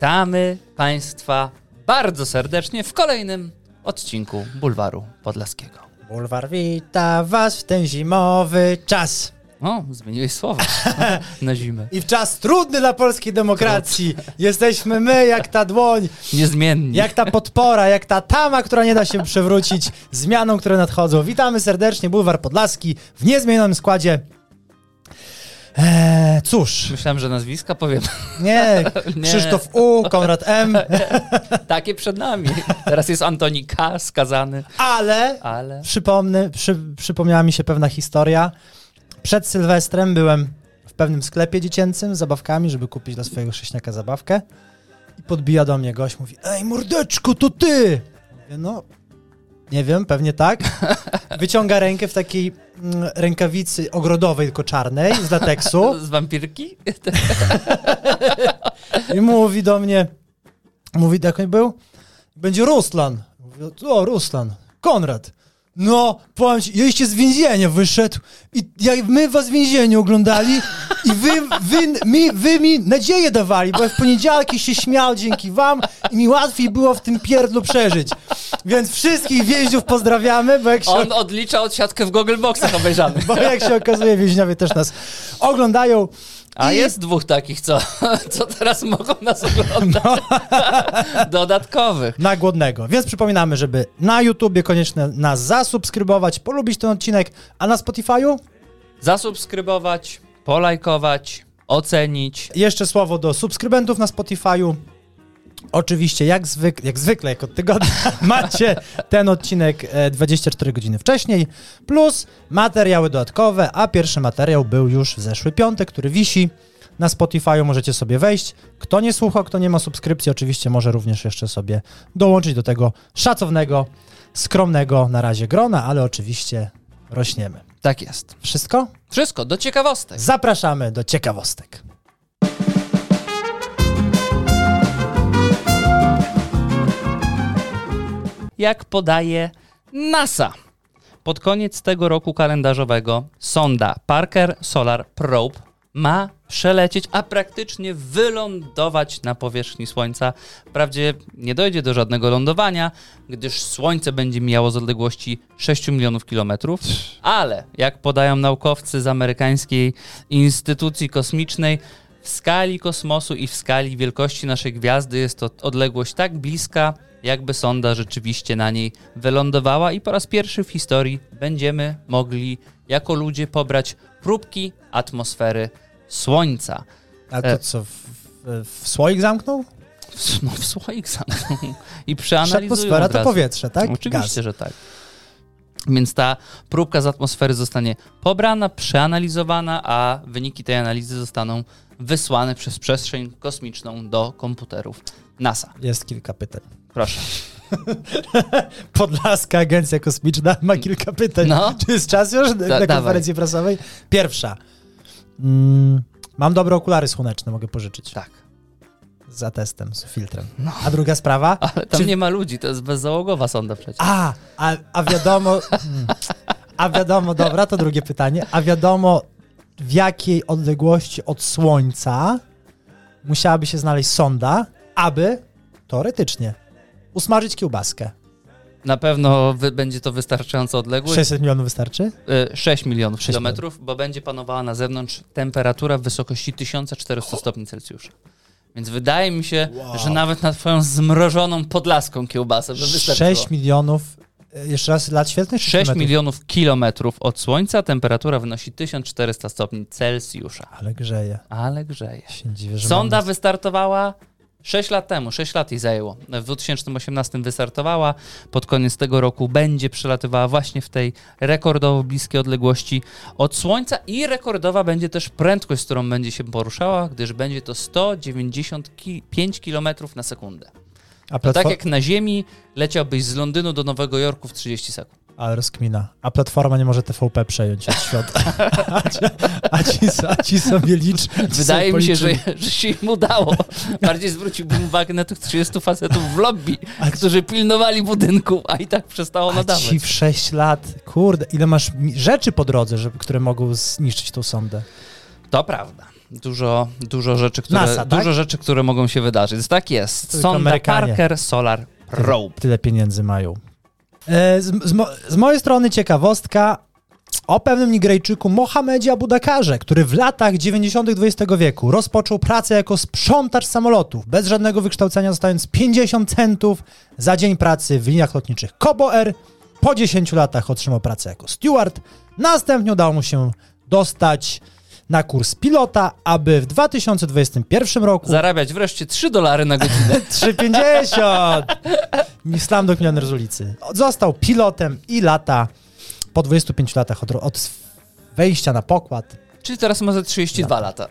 Witamy Państwa bardzo serdecznie w kolejnym odcinku Bulwaru Podlaskiego. Bulwar wita was w ten zimowy czas. O, zmieniłeś słowa na zimę. I w czas trudny dla polskiej demokracji. Jesteśmy my jak ta dłoń. Niezmiennie. Jak ta podpora, jak ta tama, która nie da się przewrócić zmianom, które nadchodzą. Witamy serdecznie, Bulwar Podlaski w niezmienionym składzie. Cóż. Myślałem, że nazwiska powiem. Nie, Krzysztof U, Konrad M. Takie przed nami. Teraz jest Antoni K. skazany. Ale. Przypomniała mi się pewna historia. Przed Sylwestrem byłem w pewnym sklepie dziecięcym z zabawkami, żeby kupić dla swojego chrześniaka zabawkę. I podbija do mnie gość, mówi: ej, mordeczko, to ty! Mówię: no, nie wiem, pewnie tak. Wyciąga rękę w takiej rękawicy ogrodowej, tylko czarnej, z lateksu. Z wampirki? I mówi do mnie, jak on był? Będzie Ruslan. Mówię: o, Ruslan, Konrad. No, powiem ci, jeście z więzienia wyszedł i jak my was w więzieniu oglądali i wy mi nadzieję dawali, bo ja w poniedziałki się śmiał dzięki wam i mi łatwiej było w tym pierdlu przeżyć. Więc wszystkich więźniów pozdrawiamy, bo jak się... On odlicza odsiadkę w Google Boxach obejrzanych. Bo jak się okazuje, więźniowie też nas oglądają. A jest dwóch takich, co teraz mogą nas oglądać. No. Dodatkowych. Na głodnego. Więc przypominamy, żeby na YouTubie koniecznie nas zasubskrybować, polubić ten odcinek, a na Spotify'u? Zasubskrybować, polajkować, ocenić. Jeszcze słowo do subskrybentów na Spotify'u. Oczywiście, jak zwykle, jak od tygodnia, macie ten odcinek 24 godziny wcześniej, plus materiały dodatkowe, a pierwszy materiał był już w zeszły piątek, który wisi na Spotify'u, możecie sobie wejść. Kto nie słucha, kto nie ma subskrypcji, oczywiście może również jeszcze sobie dołączyć do tego szacownego, skromnego na razie grona, ale oczywiście rośniemy. Tak jest. Wszystko? Wszystko, do ciekawostek. Zapraszamy do ciekawostek. Jak podaje NASA, pod koniec tego roku kalendarzowego sonda Parker Solar Probe ma przelecieć, a praktycznie wylądować na powierzchni Słońca. Wprawdzie nie dojdzie do żadnego lądowania, gdyż Słońce będzie mijało z odległości 6 milionów kilometrów, ale jak podają naukowcy z amerykańskiej instytucji kosmicznej, w skali kosmosu i w skali wielkości naszej gwiazdy jest to odległość tak bliska, jakby sonda rzeczywiście na niej wylądowała i po raz pierwszy w historii będziemy mogli jako ludzie pobrać próbki atmosfery Słońca. A to co, w słoik zamknął? No, w słoik zamknął i przeanalizują atmosfera to powietrze, tak? Oczywiście, Gaz. że tak. Więc ta próbka z atmosfery zostanie pobrana, przeanalizowana, a wyniki tej analizy zostaną wysłane przez przestrzeń kosmiczną do komputerów NASA. Jest kilka pytań. Proszę. Podlaska Agencja Kosmiczna ma kilka pytań. No. Czy jest czas już na konferencji prasowej? Pierwsza. Mam dobre okulary słoneczne, mogę pożyczyć. Tak. Za testem, z filtrem. No. A druga sprawa? Ale tam nie ma ludzi, to jest bezzałogowa sonda przecież. A wiadomo... A wiadomo, dobra, to drugie pytanie. A wiadomo, w jakiej odległości od Słońca musiałaby się znaleźć sonda, aby, teoretycznie, usmażyć kiełbaskę? Na pewno będzie to wystarczająca odległość. 600 milionów wystarczy? 6 milionów kilometrów, bo będzie panowała na zewnątrz temperatura w wysokości 1400 stopni Celsjusza. Więc wydaje mi się, że nawet na twoją zmrożoną podlaską kiełbasę by wystarczyło. 6 milionów, jeszcze raz, lat świetlnych? 6 milionów kilometrów od Słońca temperatura wynosi 1400 stopni Celsjusza. Ale grzeje. Się dziwię, że sonda wystartowała 6 lat temu, 6 lat jej zajęło. W 2018 wystartowała, pod koniec tego roku będzie przelatywała właśnie w tej rekordowo bliskiej odległości od Słońca i rekordowa będzie też prędkość, z którą będzie się poruszała, gdyż będzie to 195 km na sekundę. To tak jak na Ziemi leciałbyś z Londynu do Nowego Jorku w 30 sekund. Ale rozkmina. A platforma nie może TVP przejąć od świata. a ci sobie licz. Wydaje mi się, że się im udało. Bardziej zwróciłbym uwagę na tych 30 facetów w lobby, którzy pilnowali budynku, a i tak przestało nadawać. Ci w 6 lat, kurde, ile masz rzeczy po drodze, które mogą zniszczyć tą sondę? To prawda. Dużo rzeczy, które, NASA, tak? dużo rzeczy, które mogą się wydarzyć. Tak jest. Tylko Sonda Amerykanie. Parker Solar Probe. Tyle pieniędzy mają. Z mojej strony ciekawostka o pewnym Nigeryjczyku Mohamedzie Abudakarze, który w latach 90. XX wieku rozpoczął pracę jako sprzątacz samolotów, bez żadnego wykształcenia, dostając 50 centów za dzień pracy w liniach lotniczych Kobo Air. Po 10 latach otrzymał pracę jako steward. Następnie udało mu się dostać na kurs pilota, aby w 2021 roku Zarabiać wreszcie $3 na godzinę. 3,50! Slumdog Millionaire z ulicy. Został pilotem i lata, po 25 latach od wejścia na pokład. Czyli teraz ma ze 32 lata.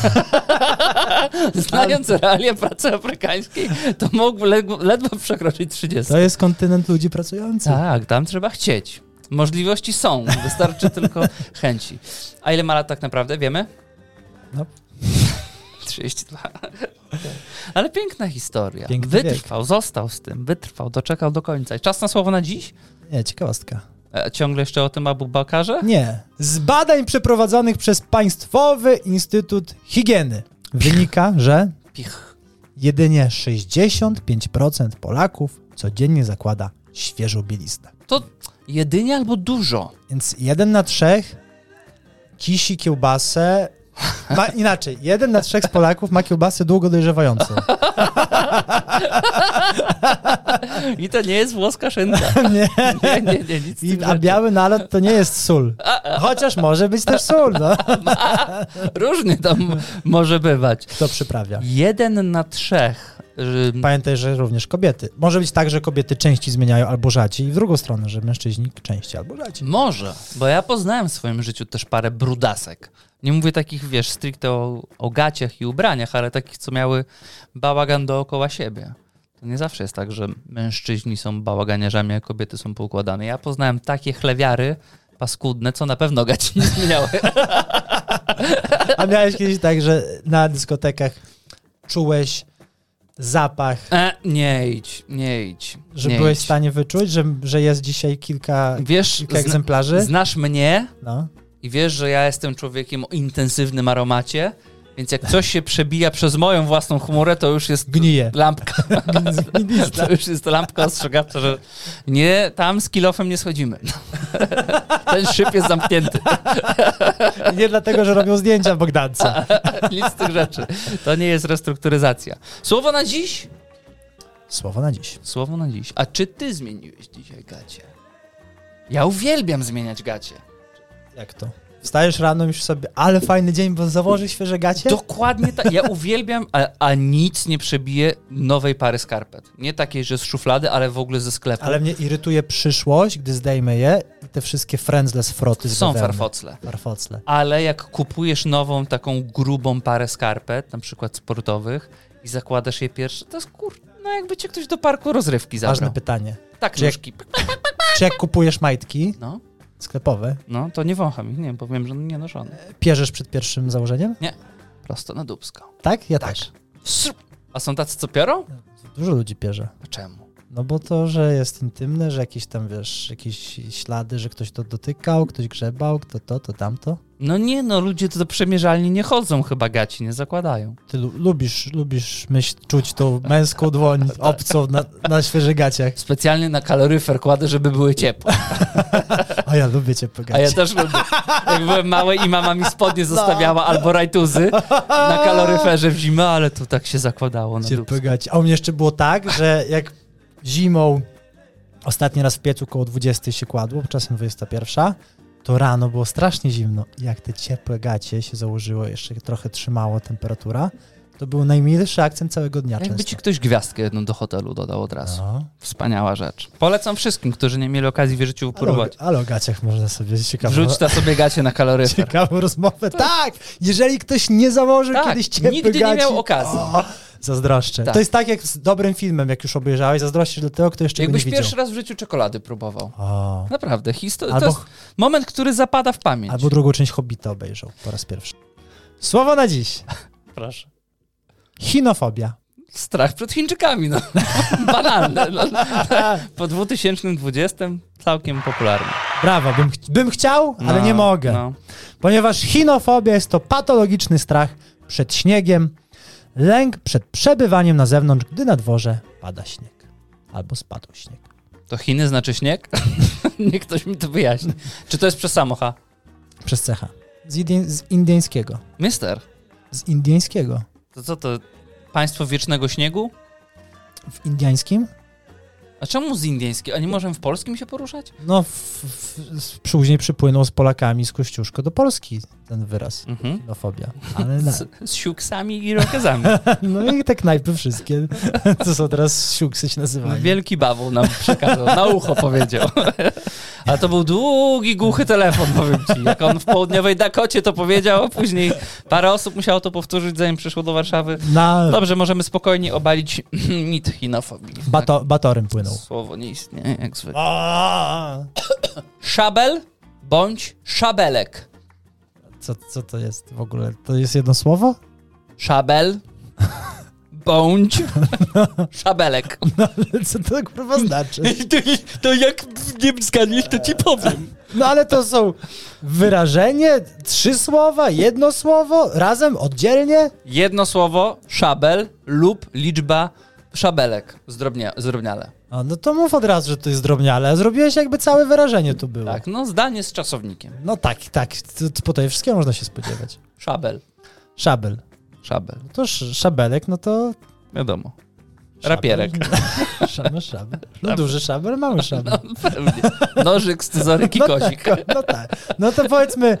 Znając realia pracy afrykańskiej, to mógł ledwo przekroczyć 30. To jest kontynent ludzi pracujących. Tak, tam trzeba chcieć. Możliwości są, wystarczy tylko chęci. A ile ma lat tak naprawdę, wiemy? No. 32. Ale piękna historia. Piękny Wytrwał, został z tym, wytrwał, doczekał do końca. I czas na słowo na dziś? Nie, ciekawostka. Ciągle jeszcze o tym Abu Bakarze? Nie. Z badań przeprowadzonych przez Państwowy Instytut Higieny wynika, że jedynie 65% Polaków codziennie zakłada świeżą bieliznę. To jedynie albo dużo? Więc 1 na 3 kisi kiełbasę. Inaczej, 1 na 3 z Polaków ma kiełbasę długo dojrzewającą. I to nie jest włoska szynka. Nie. Nie, nic z tym A rzeczy. biały nalot to nie jest sól. Chociaż może być też sól, no. Różnie tam może bywać. Kto przyprawia? 1 na 3. Pamiętaj, że również kobiety. Może być tak, że kobiety częściej zmieniają albo rzadziej i w drugą stronę, że mężczyźni częściej albo rzadziej. Może, bo ja poznałem w swoim życiu też parę brudasek. Nie mówię takich, wiesz, stricte o gaciach i ubraniach, ale takich, co miały bałagan dookoła siebie. To nie zawsze jest tak, że mężczyźni są bałaganiarzami, a kobiety są poukładane. Ja poznałem takie chlewiary paskudne, co na pewno gaci nie zmieniały. A miałeś kiedyś tak, że na dyskotekach czułeś zapach, Nie idź. że nie byłeś idź. w stanie wyczuć, że jest dzisiaj kilka Wiesz, egzemplarzy? znasz mnie No. i wiesz, że ja jestem człowiekiem o intensywnym aromacie, więc jak coś się przebija przez moją własną chmurę, to już jest Gnije. lampka. To już jest lampka ostrzegawcza, że nie, tam z kilofem nie schodzimy. Ten szyb jest zamknięty. Nie dlatego, że robią zdjęcia Bogdanca. Nic z tych rzeczy. To nie jest restrukturyzacja. Słowo na dziś? Słowo na dziś. Słowo na dziś. A czy ty zmieniłeś dzisiaj gacie? Ja uwielbiam zmieniać gacie. Jak to? Wstajesz rano i już sobie, ale fajny dzień, bo założę świeże gacie? Dokładnie tak. Ja uwielbiam, a nic nie przebije nowej pary skarpet. Nie takiej, że z szuflady, ale w ogóle ze sklepu. Ale mnie irytuje przyszłość, gdy zdejmę je i te wszystkie frędzle z froty z Są wewełny. farfocle. Ale jak kupujesz nową, taką grubą parę skarpet, na przykład sportowych, i zakładasz je pierwsze, to jest no jakby cię ktoś do parku rozrywki zabrał. Ważne pytanie. Tak, Czy jak- nóżki. Czy jak kupujesz majtki No, sklepowe, to nie wącham ich, nie, bo wiem, że nie noszone. pierzesz przed pierwszym założeniem? Prosto na dubsko. Tak? Ja Tak. też. A są tacy, co piorą? Dużo ludzi pierze. A czemu? No bo to, że jest intymne, że jakieś tam, wiesz, jakieś ślady, że ktoś to dotykał, ktoś grzebał, kto to, tamto. No nie, ludzie to do przemierzalni nie chodzą chyba, gaci nie zakładają. Ty lubisz czuć tą męską dłoń obcą na świeżych gaciach. Specjalnie na kaloryfer kładę, żeby były ciepłe. A ja lubię ciepłe gacie. A ja też lubię. Jak byłem mały i mama mi spodnie zostawiała albo rajtuzy na kaloryferze w zimę, ale to tak się zakładało na Ciepłe dupsko. gacie. A u mnie jeszcze było tak, że jak zimą ostatni raz w piecu koło 20 się kładło, czasem 21, to rano było strasznie zimno. Jak te ciepłe gacie się założyło, jeszcze trochę trzymało temperatura, to był najmilszy akcent całego dnia Jakby często. ci ktoś gwiazdkę jedną do hotelu dodał od razu. No. Wspaniała rzecz. Polecam wszystkim, którzy nie mieli okazji w życiu próbować. Ale o gaciach można sobie Wrzuć na sobie gacie na kaloryfer. ciekawą rozmowę. Tak! Jeżeli ktoś nie założył Tak, kiedyś ciepłych nigdy gaci... nie miał okazji. O, zazdroszczę. Tak. To jest tak jak z dobrym filmem, jak już obejrzałeś, zazdrościsz do tego, kto jeszcze go Jakbyś nie widział. pierwszy raz w życiu czekolady próbował. O. Naprawdę. To Albo- jest moment, który zapada w pamięć. Albo drugą część Hobbita obejrzał po raz pierwszy. Słowo na dziś. Proszę. Chinofobia. Strach przed Chińczykami, Banalne. Po 2020 całkiem popularne. Brawo, bym chciał, ale nie mogę. No. Ponieważ chinofobia jest to patologiczny strach przed śniegiem, lęk przed przebywaniem na zewnątrz, gdy na dworze pada śnieg. Albo spadł śnieg. To Chiny znaczy śnieg? Niech ktoś mi to wyjaśni. Czy to jest przez samocha? Przez cecha. Z indyjskiego. Mister, Z indyjskiego. to co to? Państwo wiecznego śniegu? W indyjskim? A czemu z indyjskiego? A nie możemy w polskim się poruszać? No, później przypłynął z Polakami z Kościuszko do Polski ten wyraz. Chinofobia. Ale Z siuksami i rokezami. no i te knajpy wszystkie, co są teraz siuksy się nazywają. Wielki bawoł nam przekazał, na ucho powiedział. A to był długi, głuchy telefon, powiem ci. Jak on w południowej Dakocie to powiedział, a później parę osób musiało to powtórzyć, zanim przyszło do Warszawy. Dobrze, możemy spokojnie obalić mit chinofobii. Batorym płynął. Słowo nie istnieje, jak zwykle. Szabel bądź szabelek. Co to jest w ogóle? To jest jedno słowo? Szabel bądź szabelek. No ale co to kurwa znaczy? To jak nie zgadniesz, to ci powiem. No ale to są wyrażenie, 3 słowa, jedno słowo, razem, oddzielnie? Jedno słowo, szabel lub liczba szabelek, zdrobniale. A, no to mów od razu, że to jest drobniale. Zrobiłeś jakby całe wyrażenie tu było. Tak, no zdanie z czasownikiem. No tak. Po tej wszystkiego można się spodziewać. Szabel. Szabel. No to szabelek, no to... Wiadomo. Szabel. Rapierek. Szabel. No duży szabel, mały szabel. No, pewnie. Nożyk, scyzoryk i kozik. No tak. No to powiedzmy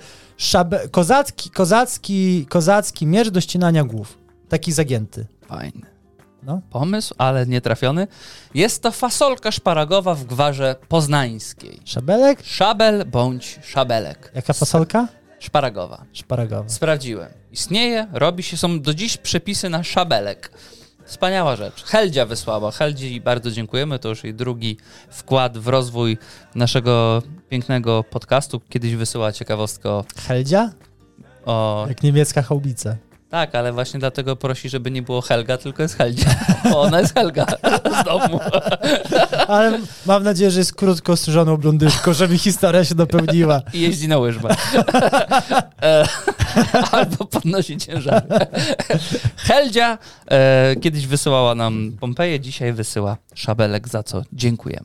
kozacki miecz do ścinania głów. Taki zagięty. Fajny. No. Pomysł, ale nie trafiony. Jest to fasolka szparagowa w gwarze poznańskiej. Szabelek? Szabel bądź szabelek. Jaka fasolka? Szparagowa. Szparagowa. Sprawdziłem. Istnieje, robi się, są do dziś przepisy na szabelek. Wspaniała rzecz. Heldzia wysłała. Heldzi bardzo dziękujemy. To już jej drugi wkład w rozwój naszego pięknego podcastu. Kiedyś wysyła ciekawostkę Heldzia? o... Jak niemiecka haubica. Tak, ale właśnie dlatego prosi, żeby nie było Helga, tylko jest Heldzia. Bo ona jest Helga z domu. Ale mam nadzieję, że jest krótko strzyżoną blondynką, żeby historia się dopełniła. I jeździ na łyżwach. Albo podnosi ciężary. Heldzia kiedyś wysyłała nam Pompeję, dzisiaj wysyła szabelek, za co dziękujemy.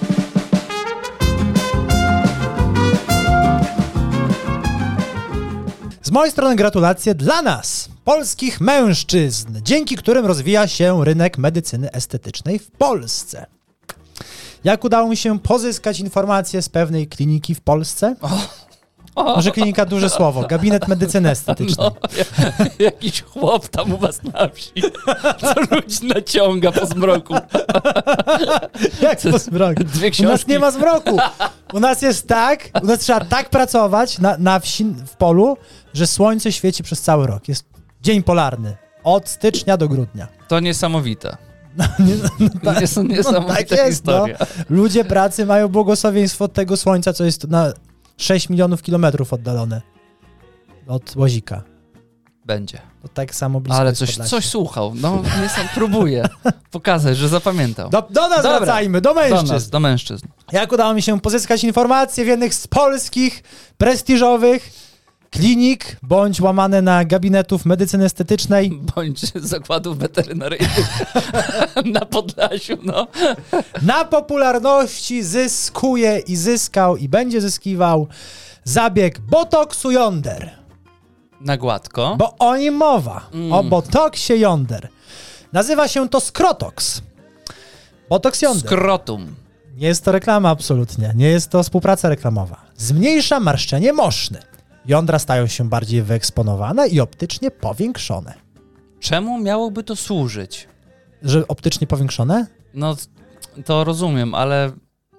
Z mojej strony gratulacje dla nas, polskich mężczyzn, dzięki którym rozwija się rynek medycyny estetycznej w Polsce. Jak udało mi się pozyskać informacje z pewnej kliniki w Polsce? Może klinika, duże słowo, gabinet medycyny estetycznej. No, jakiś chłop tam u was na wsi, co ludzi naciąga po zmroku. Jak po zmroku? U nas nie ma zmroku. U nas jest tak, u nas trzeba tak pracować na wsi, w polu, że słońce świeci przez cały rok. Jest dzień polarny. Od stycznia do grudnia. To niesamowite. Tak, są niesamowite tak jest, historie. No. Ludzie pracy mają błogosławieństwo od tego słońca, co jest na 6 milionów kilometrów oddalone od Łazika. Będzie. To tak samo blisko. Ale coś słuchał. No, próbuję pokazać, że zapamiętał. Do nas wracajmy, do mężczyzn. Do mężczyzn. Jak udało mi się pozyskać informacje w jednych z polskich, prestiżowych klinik, bądź łamane na gabinetów medycyny estetycznej. Bądź zakładów weterynaryjnych na Podlasiu, no. Na popularności zyskuje i zyskał i będzie zyskiwał zabieg botoksu jąder. Na gładko. Bo o nim mowa. O botoksie jąder. Nazywa się to Skrotox. Botoks jąder. Skrotum. Nie jest to reklama absolutnie. Nie jest to współpraca reklamowa. Zmniejsza marszczenie moszne. Jądra stają się bardziej wyeksponowane i optycznie powiększone. Czemu miałoby to służyć? Że optycznie powiększone? No, to rozumiem, ale...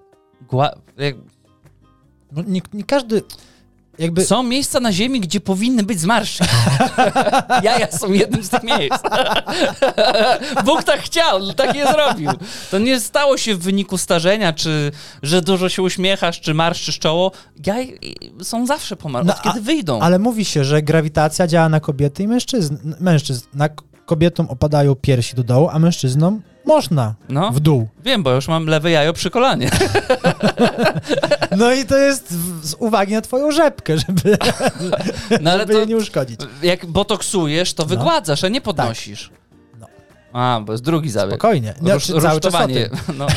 No, nie każdy... Jakby... Są miejsca na ziemi, gdzie powinny być zmarszczki. Jaja są jednym z tych miejsc. Bóg tak chciał, tak je zrobił. To nie stało się w wyniku starzenia, czy że dużo się uśmiechasz, czy marszczysz czoło. Jaja są zawsze pomarszczone, kiedy wyjdą. Ale mówi się, że grawitacja działa na kobiety i mężczyzn. Na kobietom opadają piersi do dołu, a mężczyznom można w dół. Wiem, bo już mam lewe jajo przy kolanie. No i to jest z uwagi na twoją rzepkę, żeby, No ale żeby to, jej nie uszkodzić. jak botoksujesz, to wygładzasz, a nie podnosisz. No. A, bo jest drugi zabieg. Spokojnie. Nie, cały czas o Rusztowanie. tym. No.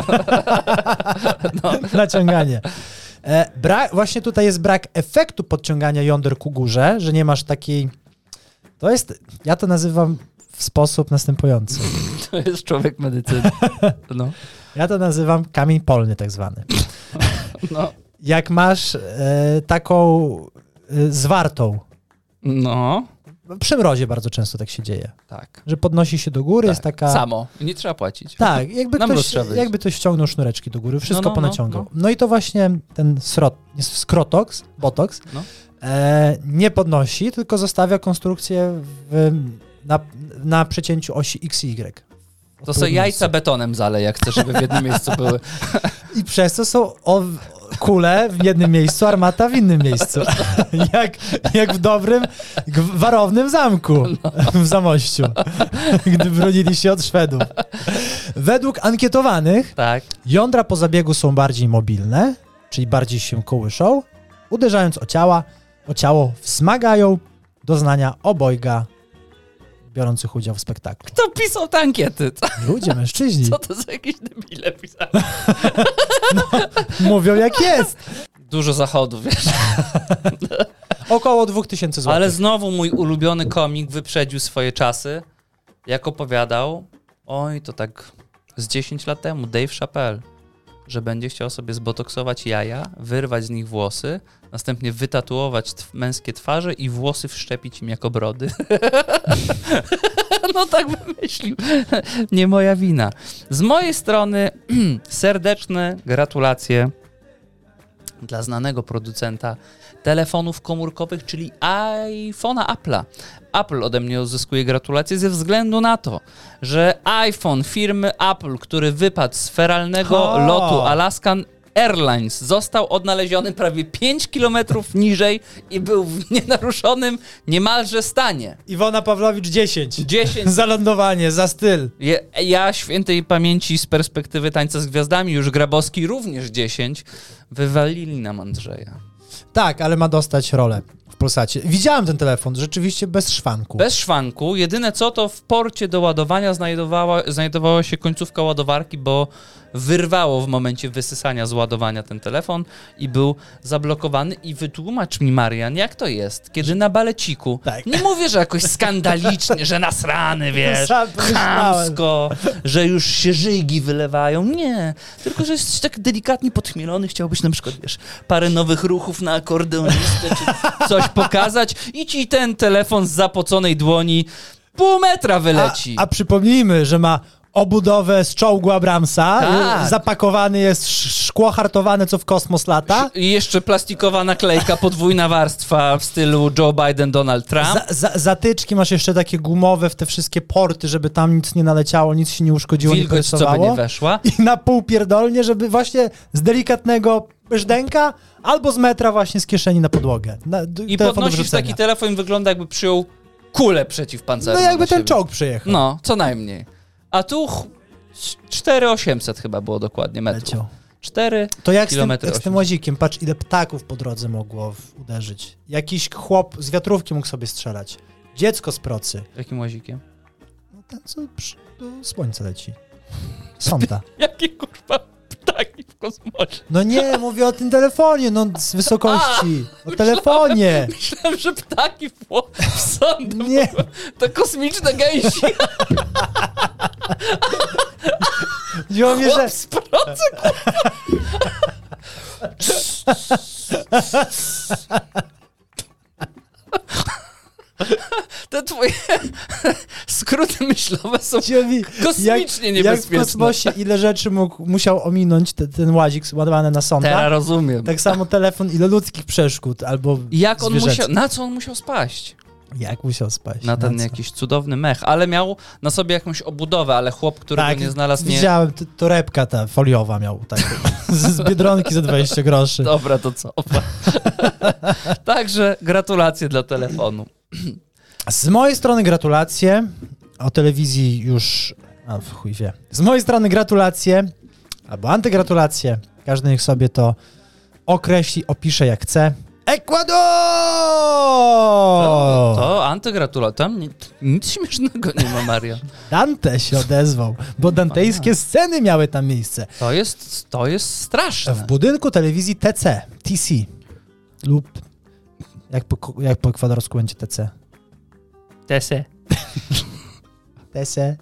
Naciąganie. Właśnie tutaj jest brak efektu podciągania jąder ku górze, że nie masz takiej... To jest... Ja to nazywam w sposób następujący. To jest człowiek medycyny. No. Ja to nazywam kamień polny tak zwany. No. Jak masz taką zwartą, No. przy mrozie bardzo często tak się dzieje, Tak. że podnosi się do góry, jest taka... Samo. Nie trzeba płacić. Tak, Na mróz trzeba wyjść. jakby ktoś ściągnął sznureczki do góry, wszystko No. ponaciągał. No i to właśnie ten skrotox, botox, No. nie podnosi, tylko zostawia konstrukcję na przecięciu osi X i Y. To sobie jajca betonem zalej, jak chcesz, żeby w jednym miejscu były. I przez to są kule w jednym miejscu, armata w innym miejscu. jak w dobrym, warownym zamku w Zamościu, gdy bronili się od Szwedów. Według ankietowanych Tak. jądra po zabiegu są bardziej mobilne, czyli bardziej się kołyszą, uderzając o ciało wzmagają doznania obojga biorących udział w spektaklu. Kto pisał te ankiety? Ludzie, mężczyźni. Co to za jakieś debile pisali? Mówią jak jest. Dużo zachodów, wiesz. Około 2000 zł. Ale znowu mój ulubiony komik wyprzedził swoje czasy, jak opowiadał, oj, to tak z 10 lat temu, Dave Chappelle, że będzie chciał sobie zbotoksować jaja, wyrwać z nich włosy, następnie wytatuować męskie twarze i włosy wszczepić im jako brody. No tak wymyślił. Nie moja wina. Z mojej strony serdeczne gratulacje dla znanego producenta telefonów komórkowych, czyli iPhone'a Apple'a. Apple ode mnie uzyskuje gratulacje ze względu na to, że iPhone firmy Apple, który wypadł z feralnego lotu Alaskan Airlines, został odnaleziony prawie 5 kilometrów niżej i był w nienaruszonym niemalże stanie. Iwona Pawlowicz 10. 10. Za lądowanie, za styl. Ja świętej pamięci z perspektywy Tańca z Gwiazdami, już Grabowski również 10, wywalili nam Andrzeja. Tak, ale ma dostać rolę w Polsacie. Widziałem ten telefon, rzeczywiście bez szwanku. Bez szwanku, jedyne co to w porcie do ładowania znajdowała się końcówka ładowarki, bo wyrwało w momencie wysysania z ładowania ten telefon i był zablokowany. I wytłumacz mi, Marian, jak to jest, kiedy na baleciku, Tak. nie mówię, że jakoś skandalicznie, że nasrany, wiesz, Sam pomyślałem. chamsko, że już się żygi wylewają, nie, tylko że jesteś tak delikatnie podchmielony, chciałbyś na przykład, wiesz, parę nowych ruchów na akordeonistę, czy coś pokazać i ci ten telefon z zapoconej dłoni pół metra wyleci. A przypomnijmy, że ma obudowę z czołgu Abramsa, Tak. zapakowany jest szkło hartowane, co w kosmos lata. I jeszcze plastikowa naklejka, podwójna warstwa w stylu Joe Biden, Donald Trump. Zatyczki masz jeszcze takie gumowe w te wszystkie porty, żeby tam nic nie naleciało, nic się nie uszkodziło, nie Wilgoć, co by porysowało. nie weszła. I na pół pierdolnie, żeby właśnie z delikatnego brzdęka albo z metra właśnie z kieszeni na podłogę. I telefon do podnosisz wrzucenia. taki telefon i wygląda jakby przyjął kulę przeciwpancerną. No jakby na ten siebie. czołg przyjechał. No, co najmniej. A tu 4800 chyba było dokładnie metrów. Leciał. 4 To jak kilometry z tym łazikiem, patrz ile ptaków po drodze mogło uderzyć. Jakiś chłop z wiatrówki mógł sobie strzelać. Dziecko z procy. Jakim łazikiem? No ten co do słońca leci. Sonda. Jakie kurwa ptaki w kosmosie? No nie, mówię o tym telefonie, no z wysokości. O telefonie. Myślałem, że ptaki w sondę. Nie. To kosmiczne gęsi. Chodziło mi, że... Chłop z procy, Te twoje skróty myślowe są chodziło mi, kosmicznie jak niebezpieczne. w kosmosie ile rzeczy musiał ominąć ten łazik ładowany na sonda. Teraz rozumiem. Tak samo telefon, ile ludzkich przeszkód albo Jak on zwierzęcych. musiał, na co on musiał spaść? Jak musiał spaść? Na ten co? jakiś cudowny mech, ale miał na sobie jakąś obudowę, ale chłop, którego Tak, nie znalazł, nie... widziałem, torebka ta foliowa miał, tak, z Biedronki za 20 groszy. Dobra, to co? Także gratulacje dla telefonu. Z mojej strony gratulacje, o telewizji już, w chuj wie. Z mojej strony gratulacje, albo antygratulacje, każdy niech sobie to określi, opisze jak chce. Ekwador! To antygratulacja. Tam nic śmiesznego nie ma, Maria. Dante się odezwał, bo dantejskie sceny miały tam miejsce. To jest straszne. W budynku telewizji TC lub jak po ekwadorsku będzie TC? Tese. TC.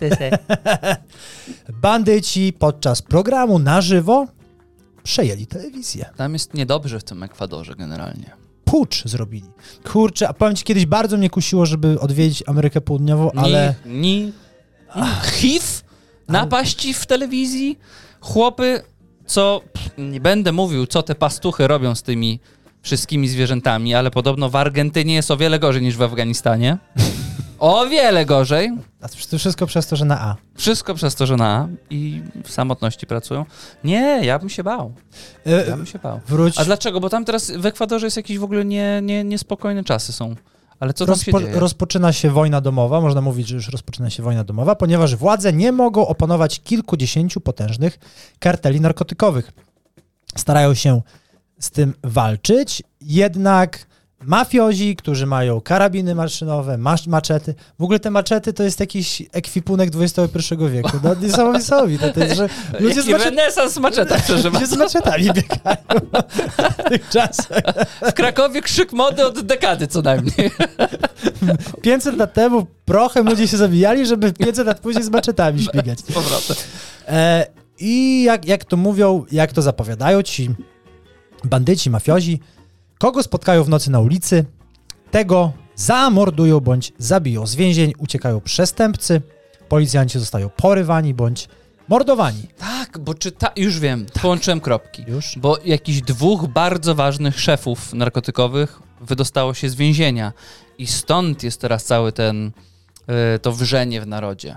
Bandyci podczas programu na żywo przejęli telewizję. Tam jest niedobrze w tym Ekwadorze generalnie. Pucz zrobili. Kurczę, a powiem ci, kiedyś bardzo mnie kusiło, żeby odwiedzić Amerykę Południową, ale... HIV? Napaści w telewizji? Chłopy, nie będę mówił, co te pastuchy robią z tymi wszystkimi zwierzętami, ale podobno w Argentynie jest o wiele gorzej niż w Afganistanie. O wiele gorzej. A to wszystko przez to, że na A. Wszystko przez to, że na A i w samotności pracują. Nie, ja bym się bał. Wróć. A dlaczego? Bo tam teraz w Ekwadorze jest jakieś w ogóle niespokojne czasy są. Ale co tam się dzieje? Rozpoczyna się wojna domowa, można mówić, że już rozpoczyna się wojna domowa, ponieważ władze nie mogą opanować kilkudziesięciu potężnych karteli narkotykowych. Starają się z tym walczyć, jednak mafiozi, którzy mają karabiny maszynowe, maczety. W ogóle te maczety to jest jakiś ekwipunek XXI wieku. No, niesamowite. To jest, że ludzie z renesans maczetach przeżywa. Ludzie z maczetami biegają w tych czasach. W Krakowie krzyk mody od dekady co najmniej. 500 lat temu prochem ludzie się zabijali, żeby 500 lat później z maczetami śmigać. Powrotem. I jak to mówią, jak to zapowiadają ci bandyci, mafiozi, kogo spotkają w nocy na ulicy, tego zamordują bądź zabiją. Z więzień uciekają przestępcy, policjanci zostają porywani bądź mordowani. Tak, bo już wiem, połączyłem kropki. Już? Bo jakichś 2 bardzo ważnych szefów narkotykowych wydostało się z więzienia i stąd jest teraz cały to wrzenie w narodzie.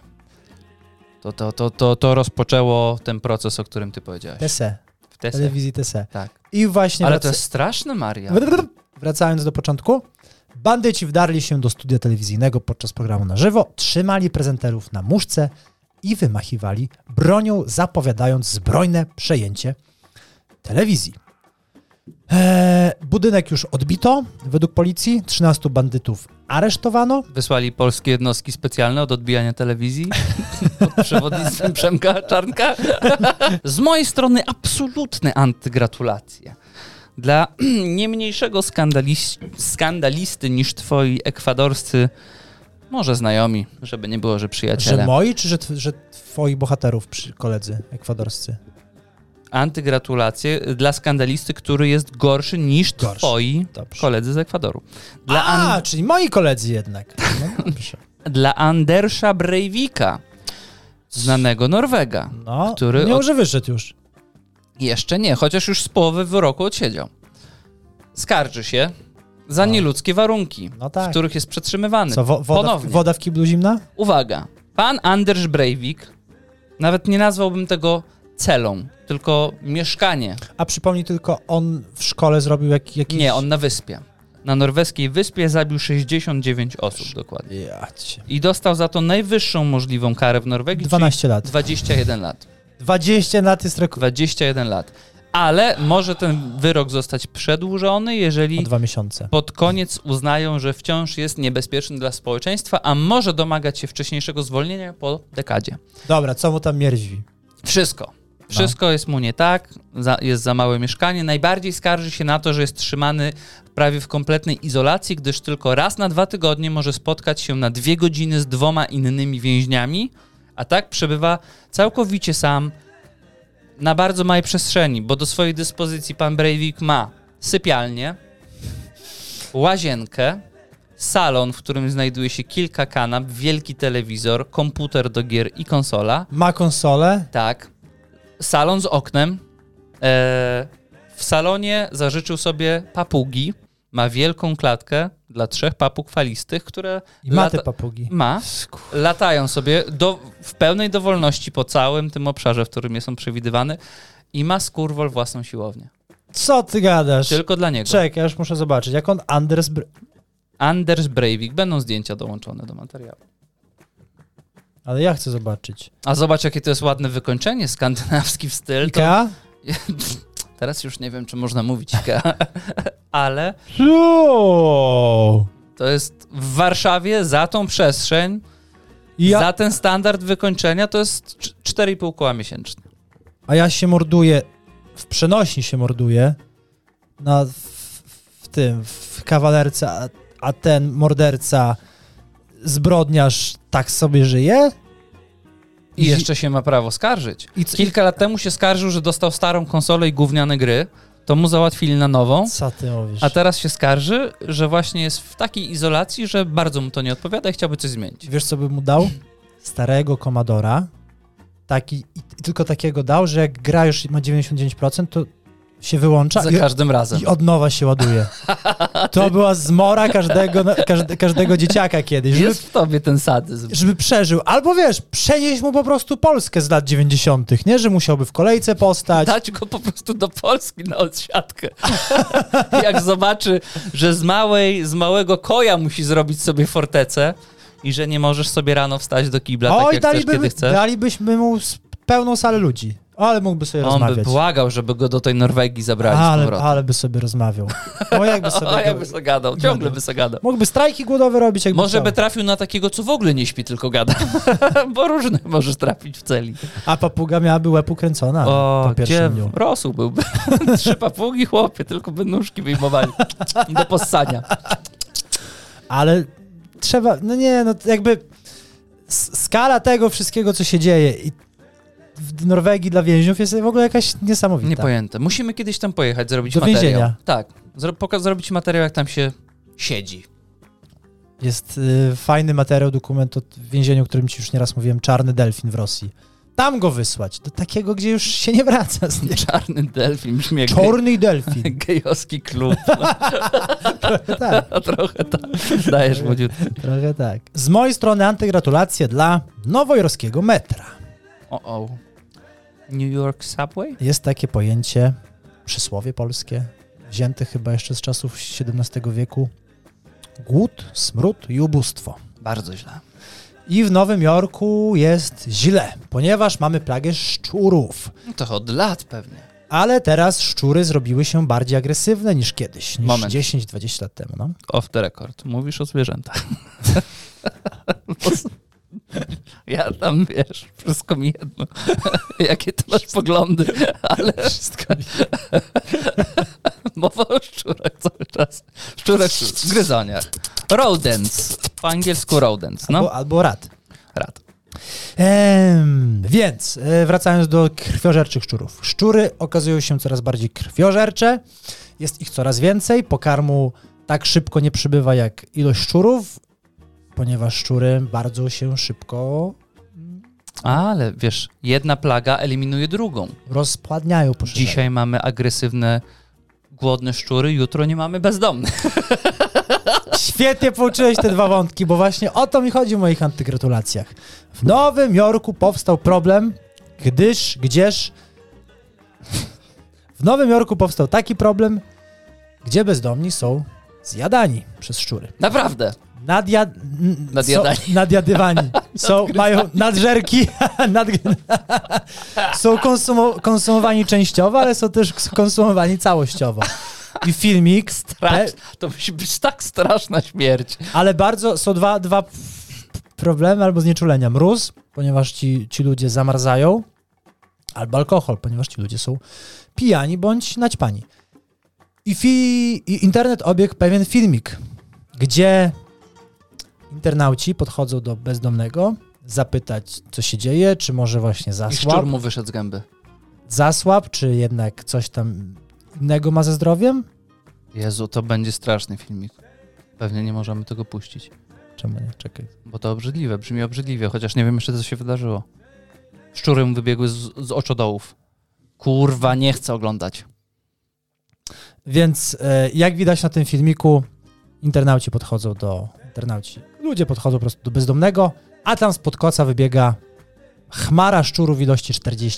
To rozpoczęło ten proces, o którym ty powiedziałeś. TSE. W telewizji TSE. Tak. I właśnie ale to jest straszne, Maria. Wracając do początku, bandyci wdarli się do studia telewizyjnego podczas programu na żywo, trzymali prezenterów na muszce i wymachiwali bronią, zapowiadając zbrojne przejęcie telewizji. Budynek już odbito. Według policji 13 bandytów aresztowano. Wysłali polskie jednostki specjalne od odbijania telewizji pod przewodnictwem Przemka Czarnka. Z mojej strony absolutne antygratulacje. Dla nie mniejszego skandalisty niż twoi ekwadorscy, może znajomi, żeby nie było, że przyjaciele. Że moi, czy że twoich bohaterów, koledzy ekwadorscy? Antygratulacje dla skandalisty, który jest gorszy niż twoi koledzy z Ekwadoru. Czyli moi koledzy jednak. No dobrze. Dla Andersa Breivika, znanego Norwega, który... Nie może wyszedł już. Jeszcze nie, chociaż już z połowy wyroku odsiedział. Skarży się za nieludzkie warunki, w których jest przetrzymywany. Co, woda w kiblu zimna? Uwaga, pan Anders Breivik, nawet nie nazwałbym tego celą, tylko mieszkanie. A przypomnij tylko, on w szkole zrobił jakiś... Nie, on na wyspie. Na norweskiej wyspie zabił 69 osób dokładnie. I dostał za to najwyższą możliwą karę w Norwegii, 12 lat. 21 lat. 20 lat jest rekord. 21 lat. Ale może ten wyrok zostać przedłużony, jeżeli 2 miesiące. Pod koniec uznają, że wciąż jest niebezpieczny dla społeczeństwa, a może domagać się wcześniejszego zwolnienia po dekadzie. Dobra, co mu tam mierzi? Wszystko jest mu nie tak, jest za małe mieszkanie. Najbardziej skarży się na to, że jest trzymany prawie w kompletnej izolacji, gdyż tylko raz na 2 tygodnie może spotkać się na 2 godziny z 2 innymi więźniami, a tak przebywa całkowicie sam na bardzo małej przestrzeni, bo do swojej dyspozycji pan Breivik ma sypialnię, łazienkę, salon, w którym znajduje się kilka kanap, wielki telewizor, komputer do gier i konsola. Ma konsolę? Tak. Salon z oknem. W salonie zażyczył sobie papugi. Ma wielką klatkę dla 3 papug falistych, które... I ma te papugi. Latają sobie w pełnej dowolności po całym tym obszarze, w którym są przewidywane i ma skurwol własną siłownię. Co ty gadasz? Tylko dla niego. Czekaj, ja już muszę zobaczyć. Jak on Anders Breivik. Będą zdjęcia dołączone do materiału. Ale ja chcę zobaczyć. A zobacz, jakie to jest ładne wykończenie, skandynawski w styl. IKEA? Teraz już nie wiem, czy można mówić IKEA, ale to jest w Warszawie za tą przestrzeń, za ten standard wykończenia to jest 4,5 koła miesięcznie. A ja się morduję, w przenośni się morduję, w kawalerce, a ten morderca, zbrodniarz tak sobie żyje? I jeszcze się ma prawo skarżyć. Kilka lat temu się skarżył, że dostał starą konsolę i gówniane gry, to mu załatwili na nową. Co ty mówisz? A teraz się skarży, że właśnie jest w takiej izolacji, że bardzo mu to nie odpowiada i chciałby coś zmienić. Wiesz, co by mu dał? Starego Commodora. I tylko takiego dał, że jak gra już ma 99%, to się wyłącza za każdym razem. I od nowa się ładuje. To była zmora każdego dzieciaka kiedyś. Jest w tobie ten sadyzm. Żeby przeżył. Albo wiesz, przenieść mu po prostu Polskę z lat 90., nie? Że musiałby w kolejce postać. Dać go po prostu do Polski na odsiadkę. Jak zobaczy, że z małego koja musi zrobić sobie fortecę i że nie możesz sobie rano wstać do kibla tak jak chcesz, kiedy chcesz. Dalibyśmy mu pełną salę ludzi. Ale mógłby sobie rozmawiać. On by błagał, żeby go do tej Norwegii zabrali z powrotem. Ale by sobie rozmawiał. Jakby sobie gadał. Ciągle by sobie gadał. Mógłby strajki głodowe robić, jakby Może by trafił na takiego, co w ogóle nie śpi, tylko gada. Bo różne możesz trafić w celi. A papuga miałaby łeb ukręcona. O, gdzie rosół byłby. 3 papugi, chłopie, tylko by nóżki wyjmowali. Do possania. Ale trzeba, jakby skala tego wszystkiego, co się dzieje i w Norwegii dla więźniów jest w ogóle jakaś niesamowita. Niepojęte. Musimy kiedyś tam pojechać, zrobić do materiał. Więzienia. Tak. Zrobić materiał, jak tam się siedzi. Jest fajny materiał, dokument o więzieniu, o którym ci już nieraz mówiłem, Czarny Delfin w Rosji. Tam go wysłać, do takiego, gdzie już się nie wraca. Czarny Delfin brzmi jak Czarny Delfin. Gejowski klub. Trochę tak. Trochę tak. Dajesz młodziutki. Trochę tak. Z mojej strony antygratulacje dla nowojorskiego metra. New York Subway? Jest takie pojęcie, przysłowie polskie, wzięte chyba jeszcze z czasów XVII wieku. Głód, smród i ubóstwo. Bardzo źle. I w Nowym Jorku jest źle, ponieważ mamy plagę szczurów. To od lat pewnie. Ale teraz szczury zrobiły się bardziej agresywne niż kiedyś, niż Moment. 10-20 lat temu. No. Off the record. Mówisz o zwierzętach. Ja tam, wiesz, wszystko mi jedno. Jakie ty masz poglądy, ale wszystko mi mowa o szczurach cały czas. Szczurach, gryzoniach. Rodents. Po angielsku rodents, no. Albo rad. Rad. Więc wracając do krwiożerczych szczurów. Szczury okazują się coraz bardziej krwiożercze. Jest ich coraz więcej. Pokarmu tak szybko nie przybywa jak ilość szczurów, ponieważ szczury bardzo się szybko... Ale wiesz, jedna plaga eliminuje drugą. Rozpładniają po szybie. Dzisiaj mamy agresywne, głodne szczury, jutro nie mamy bezdomnych. Świetnie pouczyłeś te 2 wątki, bo właśnie o to mi chodzi w moich antygratulacjach. W Nowym Jorku powstał problem, w Nowym Jorku powstał taki problem, gdzie bezdomni są zjadani przez szczury. Naprawdę. Nadjadywani. Mają nadżerki, są konsumowani częściowo, ale są też konsumowani całościowo. I filmik... To musi być tak straszna śmierć. Ale są dwa problemy albo znieczulenia. Mróz, ponieważ ci ludzie zamarzają, albo alkohol, ponieważ ci ludzie są pijani bądź naćpani. I internet obiegł pewien filmik, gdzie internauci podchodzą do bezdomnego, zapytać, co się dzieje, czy może właśnie zasłab. I szczur mu wyszedł z gęby. Zasłab, czy jednak coś tam innego ma ze zdrowiem? Jezu, to będzie straszny filmik. Pewnie nie możemy tego puścić. Czemu nie? Czekaj. Bo to obrzydliwe, brzmi obrzydliwie, chociaż nie wiem jeszcze, co się wydarzyło. Szczury mu wybiegły z oczodołów. Kurwa, nie chcę oglądać. Więc jak widać na tym filmiku, ludzie podchodzą po prostu do bezdomnego, a tam spod koca wybiega chmara szczurów w ilości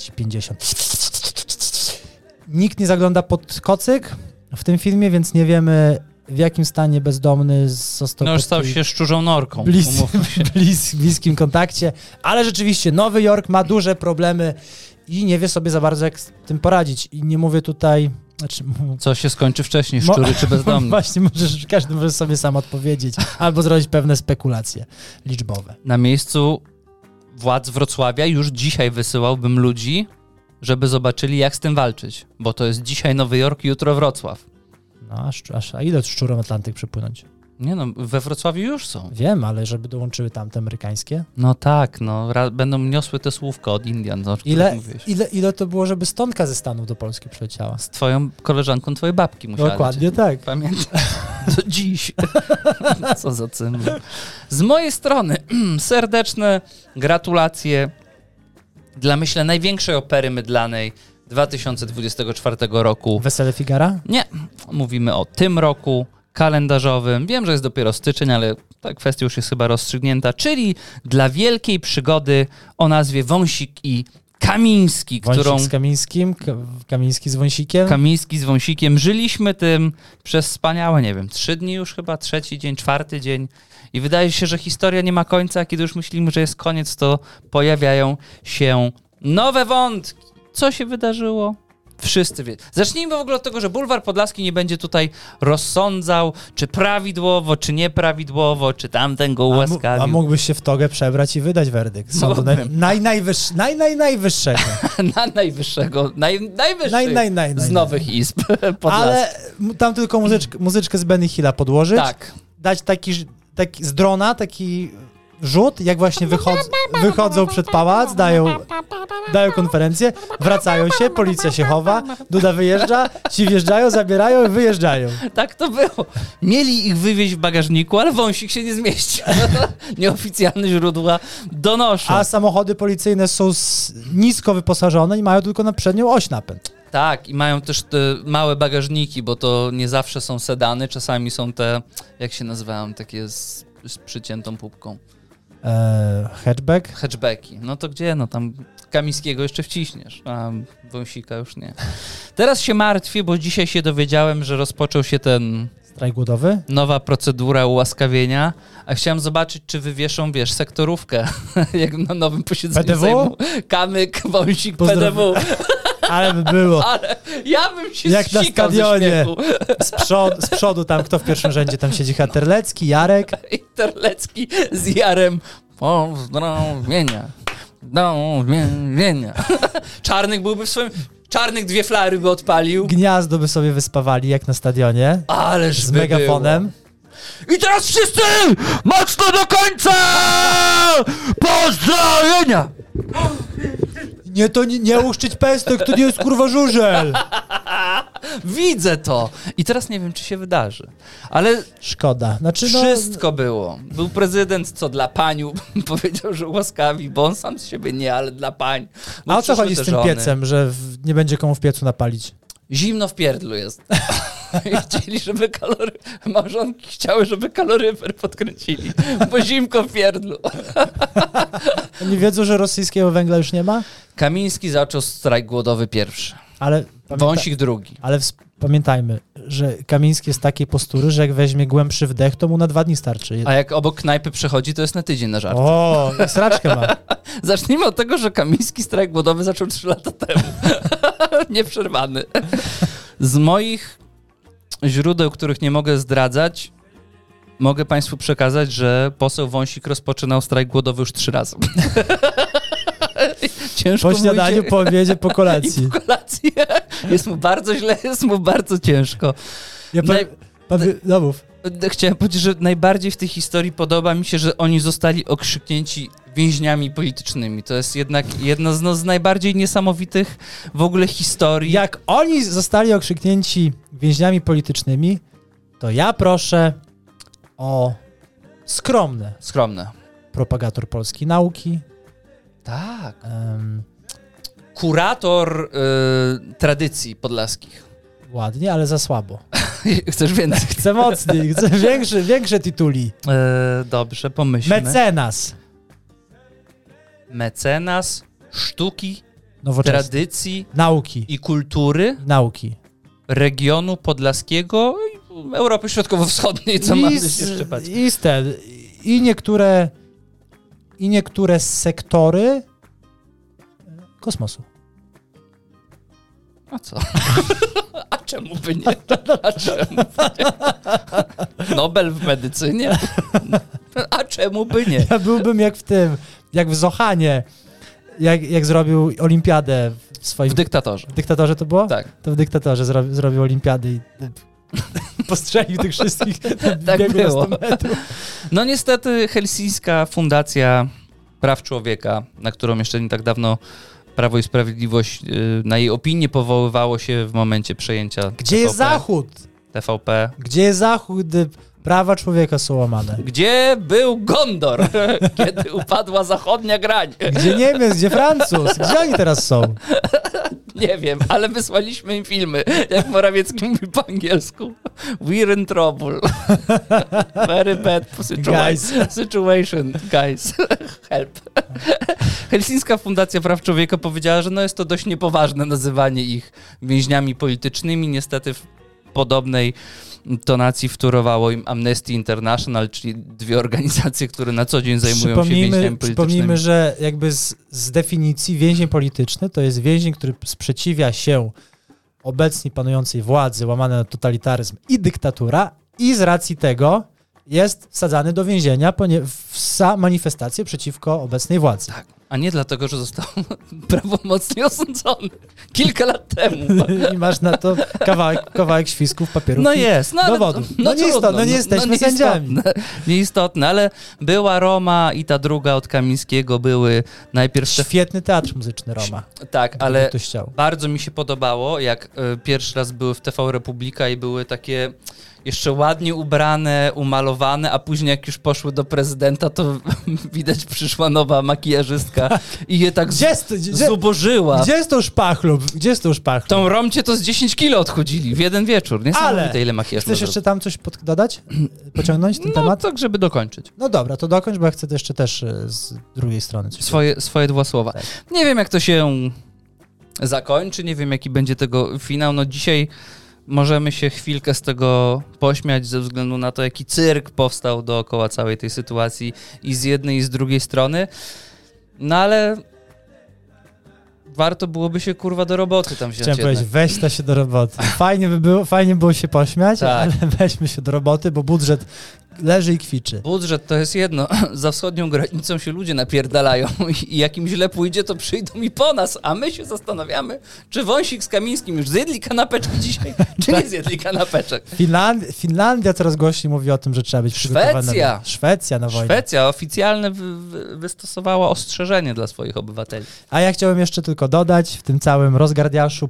40-50. Nikt nie zagląda pod kocyk w tym filmie, więc nie wiemy, w jakim stanie bezdomny został. No już stał się szczurzą norką. Bliskim kontakcie, ale rzeczywiście Nowy Jork ma duże problemy i nie wie sobie za bardzo, jak z tym poradzić. I nie mówię tutaj... Znaczy, Co się skończy wcześniej, szczury czy bezdomni? Właśnie, każdy może sobie sam odpowiedzieć, albo zrobić pewne spekulacje liczbowe. Na miejscu władz Wrocławia już dzisiaj wysyłałbym ludzi, żeby zobaczyli, jak z tym walczyć. Bo to jest dzisiaj Nowy Jork, jutro Wrocław. No, a ile szczurem Atlantyk przypłynąć? Nie no, we Wrocławiu już są. Wiem, ale żeby dołączyły tamte amerykańskie. No tak, no będą niosły te słówka od Indian, o których mówiłeś. Ile to było, żeby stonka ze Stanów do Polski przyleciała? Z twoją koleżanką twojej babki musiała Dokładnie lecieć. tak. Pamiętam. Do dziś. Co za cymbał. Z mojej strony serdeczne gratulacje dla, myślę, największej opery mydlanej 2024 roku. Wesele Figara? Nie, mówimy o tym roku kalendarzowym. Wiem, że jest dopiero styczeń, ale ta kwestia już jest chyba rozstrzygnięta, czyli dla wielkiej przygody o nazwie Wąsik i Kamiński, Wąsik którą... z Kamińskim, Kamiński z Wąsikiem. Kamiński z Wąsikiem. Żyliśmy tym przez wspaniałe, nie wiem, 3 dni już chyba, 3. dzień, 4. dzień i wydaje się, że historia nie ma końca, a kiedy już myślimy, że jest koniec, to pojawiają się nowe wątki. Co się wydarzyło? Wszyscy wiedzą. Zacznijmy w ogóle od tego, że Bulwar Podlaski nie będzie tutaj rozsądzał, czy prawidłowo, czy nieprawidłowo, czy tamten go ułaskawił. A mógłbyś się w togę przebrać i wydać werdykt sądu najwyższego. Na najwyższego, najwyższych z nowych izb Podlaski. Ale tam tylko muzyczkę z Benny Hilla podłożyć. Tak. Dać taki z drona, taki rzut, jak właśnie wychodzą przed pałac, dają konferencję, wracają się, policja się chowa, Duda wyjeżdża, ci wjeżdżają, zabierają i wyjeżdżają. Tak to było. Mieli ich wywieźć w bagażniku, ale wąsik się nie zmieścił. Nieoficjalne źródła donoszą. A samochody policyjne są nisko wyposażone i mają tylko na przednią oś napęd. Tak, i mają też te małe bagażniki, bo to nie zawsze są sedany, czasami są te, jak się nazywają, takie z przyciętą pupką. Hatchbacki. No to gdzie? No tam Kamińskiego jeszcze wciśniesz, a Wąsika już nie. Teraz się martwię, bo dzisiaj się dowiedziałem, że rozpoczął się ten... Strajk głodowy? Nowa procedura ułaskawienia, a chciałem zobaczyć, czy wywieszą, wiesz, sektorówkę, jak na nowym posiedzeniu PDW? Sejmu. Kamyk, Wąsik, PDW. Ale by było. Ale ja bym się jak na stadionie. Ze Z przodu tam, kto w pierwszym rzędzie, tam siedzi Terlecki, Jarek. I Terlecki z Jarem. Pozdrowienia. Czarnek byłby w swoim... Czarnek 2 flary by odpalił. Gniazdo by sobie wyspawali, jak na stadionie. Ależ z megafonem. Było. I teraz wszyscy mocno do końca! Pozdrowienia! Nie, to nie uszczyć pestek, to nie jest kurwa żużel. Widzę to. I teraz nie wiem, czy się wydarzy. Ale szkoda. Znaczy, wszystko było. Był prezydent, co dla paniu powiedział, że łaskawi, bo on sam z siebie nie, ale dla pań. A o co chodzi z tym piecem, że nie będzie komu w piecu napalić? Zimno w pierdlu jest. I chcieli, żeby małżonki chciały, żeby kaloryfer podkręcili, bo zimko w pierdlu. Oni wiedzą, że rosyjskiego węgla już nie ma? Kamiński zaczął strajk głodowy pierwszy. Ale Wąsik drugi. Ale pamiętajmy, że Kamiński jest takiej postury, że jak weźmie głębszy wdech, to mu na 2 dni starczy. A jak obok knajpy przechodzi, to jest na tydzień na żart. O, sraczkę ma. Zacznijmy od tego, że Kamiński strajk głodowy zaczął 3 lata temu. Nieprzerwany. Z moich źródeł, których nie mogę zdradzać, mogę państwu przekazać, że poseł Wąsik rozpoczynał strajk głodowy już 3 razy. Ciężko po śniadaniu, po obiedzie, po kolacji. I po kolacji. Jest mu bardzo źle, jest mu bardzo ciężko. Chciałem powiedzieć, że najbardziej w tej historii podoba mi się, że oni zostali okrzyknięci więźniami politycznymi. To jest jednak jedna z najbardziej niesamowitych w ogóle historii. Jak oni zostali okrzyknięci więźniami politycznymi, to ja proszę o skromne. Propagator polskiej nauki. Tak. Kurator tradycji podlaskich. Ładnie, ale za słabo. Chcesz więcej? Chcę mocniej, chcę większe tytuli. Dobrze, pomyślmy. Mecenas sztuki, tradycji, nauki i kultury, regionu podlaskiego i Europy Środkowo-Wschodniej, co mamy jeszcze patrzeć. I niektóre sektory kosmosu. A co? A czemu by nie? A czemu by nie? Nobel w medycynie? A czemu by nie? Ja byłbym jak w Zohanie, jak zrobił olimpiadę w swoim... W Dyktatorze. W Dyktatorze to było? Tak. To w Dyktatorze zrobił olimpiady i postrzelił tych wszystkich Tak było. 100 metrów. No niestety Helsińska Fundacja Praw Człowieka, na którą jeszcze nie tak dawno Prawo i Sprawiedliwość na jej opinię powoływało się w momencie przejęcia Gdzie jest Zachód? TVP. Gdzie jest Zachód, gdy prawa człowieka są łamane? Gdzie był Gondor, kiedy upadła zachodnia grań? Gdzie Niemiec, gdzie Francuz? Gdzie oni teraz są? Nie wiem, ale wysłaliśmy im filmy, jak Morawiecki mówi po angielsku. We're in trouble. Very bad situation, guys. Help. Helsińska Fundacja Praw Człowieka powiedziała, że no jest to dość niepoważne nazywanie ich więźniami politycznymi. Niestety w podobnej tonacji wtórowało im Amnesty International, czyli dwie organizacje, które na co dzień zajmują się więźniami politycznymi. Przypomnijmy, że jakby z definicji więzień polityczny to jest więzień, który sprzeciwia się obecnie panującej władzy, łamane na totalitaryzm i dyktatura, i z racji tego jest wsadzany do więzienia za manifestację przeciwko obecnej władzy. Tak, a nie dlatego, że został prawomocnie osądzony kilka lat temu. I masz na to kawałek świstków, papierów no jest, no dowodów. Nie jesteśmy sędziami. Nieistotne, ale była Roma i ta druga od Kamińskiego były najpierw... Świetny teatr muzyczny Roma. Tak, ale ktoś chciał. Bardzo mi się podobało, jak pierwszy raz były w TV Republika i były takie jeszcze ładnie ubrane, umalowane, a później jak już poszły do prezydenta, to widać przyszła nowa makijażystka i je tak zubożyła. Gdzie jest to szpachlub? Tą Romcie to z 10 kilo odchodzili w jeden wieczór. Niesamowite, ile makijażu. Chcesz jeszcze tam coś dodać? Pociągnąć ten temat? Tak, żeby dokończyć. No dobra, to dokończ, bo ja chcę jeszcze też z drugiej strony coś swoje dwa słowa. Tak. Nie wiem, jak to się zakończy, nie wiem, jaki będzie tego finał. No dzisiaj możemy się chwilkę z tego pośmiać ze względu na to, jaki cyrk powstał dookoła całej tej sytuacji i z jednej i z drugiej strony. No ale warto byłoby się kurwa do roboty tam wziąć. Chciałem powiedzieć, weź to się do roboty. Fajnie było się pośmiać, tak. Ale weźmy się do roboty, bo budżet leży i kwiczy. Budżet to jest jedno. Za wschodnią granicą się ludzie napierdalają i jak im źle pójdzie, to przyjdą i po nas, a my się zastanawiamy, czy Wąsik z Kamińskim już zjedli kanapeczki dzisiaj, czy nie zjedli kanapeczek. Finlandia coraz głośniej mówi o tym, że trzeba być przygotowana. Szwecja na wojnę. Szwecja oficjalnie wystosowała ostrzeżenie dla swoich obywateli. A ja chciałem jeszcze tylko dodać, w tym całym rozgardiaszu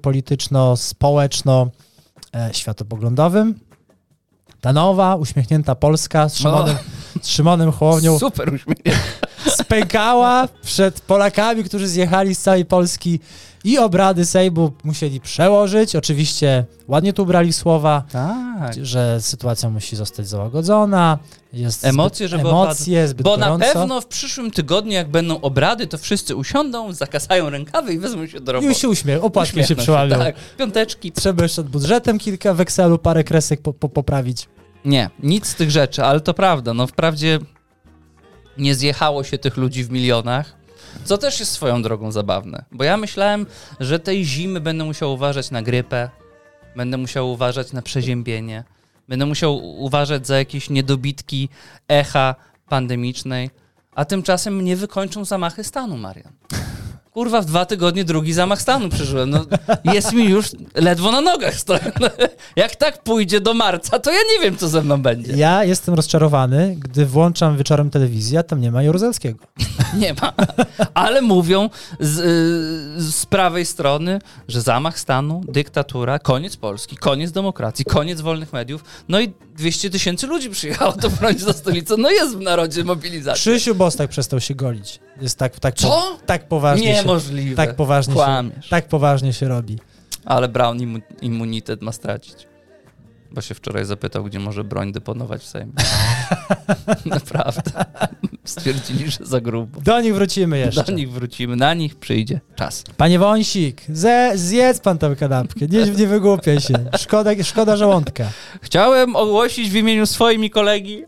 polityczno-społeczno-światopoglądowym, ta nowa, uśmiechnięta Polska z Szymonem Hołownią super uśmiechnięta. spękała przed Polakami, którzy zjechali z całej Polski i obrady Sejmu musieli przełożyć. Oczywiście ładnie tu ubrali słowa, tak, że sytuacja musi zostać załagodzona. Jest emocje zbyt bo gorąco. Na pewno w przyszłym tygodniu, jak będą obrady, to wszyscy usiądą, zakasają rękawy i wezmą się do roboty. I się opłatnie się przełamią. Tak, piąteczki. Trzeba jeszcze nad budżetem kilka w Excelu, parę kresek poprawić. Nie, nic z tych rzeczy, ale to prawda. No wprawdzie nie zjechało się tych ludzi w milionach, co też jest swoją drogą zabawne. Bo ja myślałem, że tej zimy będę musiał uważać na grypę, będę musiał uważać na przeziębienie, będę musiał uważać za jakieś niedobitki echa pandemicznej, a tymczasem mnie wykończą zamachy stanu, Marian. Kurwa, w 2 tygodnie drugi zamach stanu przeżyłem. No, jest mi już ledwo na nogach stoję. No, jak tak pójdzie do marca, to ja nie wiem, co ze mną będzie. Ja jestem rozczarowany, gdy włączam wieczorem telewizję, a tam nie ma Jaruzelskiego. Nie ma. Ale mówią z prawej strony, że zamach stanu, dyktatura, koniec Polski, koniec demokracji, koniec wolnych mediów. No i 200 000 ludzi przyjechało do bronić do stolicy. No jest w narodzie mobilizacja. Krzysiu Bostak przestał się golić. Jest Co? Tak poważnie Niemożliwe. Tak poważnie się robi. Ale Brown immunitet ma stracić. Bo się wczoraj zapytał, gdzie może broń deponować w Sejmie. Naprawdę. Stwierdzili, że za grubo. Do nich wrócimy jeszcze. Do nich wrócimy. Na nich przyjdzie czas. Panie Wąsik, zjedz pan tę kanapkę. Nie wygłupiaj się. Szkoda żołądka. Chciałem ogłosić w imieniu swoim i kolegi,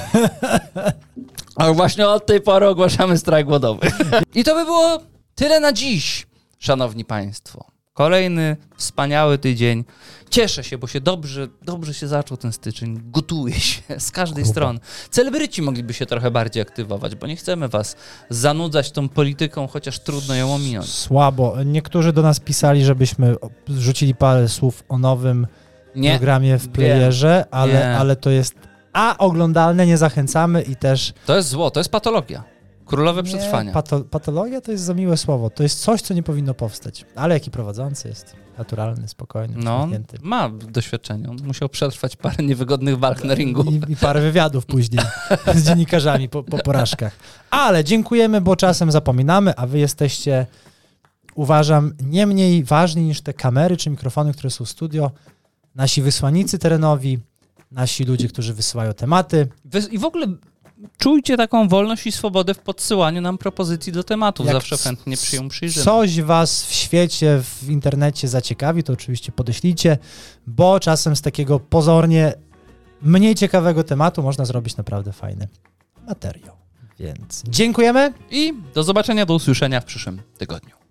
ale właśnie od tej pory ogłaszamy strajk głodowy. I to by było tyle na dziś, szanowni państwo. Kolejny wspaniały tydzień. Cieszę się, bo się dobrze się zaczął ten styczeń. Gotuje się z każdej strony. Celebryci mogliby się trochę bardziej aktywować, bo nie chcemy was zanudzać tą polityką, chociaż trudno ją ominąć. Słabo. Niektórzy do nas pisali, żebyśmy rzucili parę słów o nowym programie w playerze, ale to jest oglądalne, nie zachęcamy i też... To jest zło, to jest patologia. Królowe przetrwania. Patologia to jest za miłe słowo. To jest coś, co nie powinno powstać. Ale jaki prowadzący jest naturalny, spokojny, uśmiechnięty. Ma doświadczenie. On musiał przetrwać parę niewygodnych walk na ringu. I parę wywiadów później z dziennikarzami po porażkach. Ale dziękujemy, bo czasem zapominamy, a wy jesteście, uważam, nie mniej ważni niż te kamery czy mikrofony, które są w studio. Nasi wysłannicy terenowi, nasi ludzie, którzy wysyłają tematy. I w ogóle... Czujcie taką wolność i swobodę w podsyłaniu nam propozycji do tematów. Jak zawsze chętnie przyjrzymy. Coś was w świecie, w internecie zaciekawi, to oczywiście podeślijcie, bo czasem z takiego pozornie mniej ciekawego tematu można zrobić naprawdę fajny materiał. Więc dziękujemy i do zobaczenia, do usłyszenia w przyszłym tygodniu.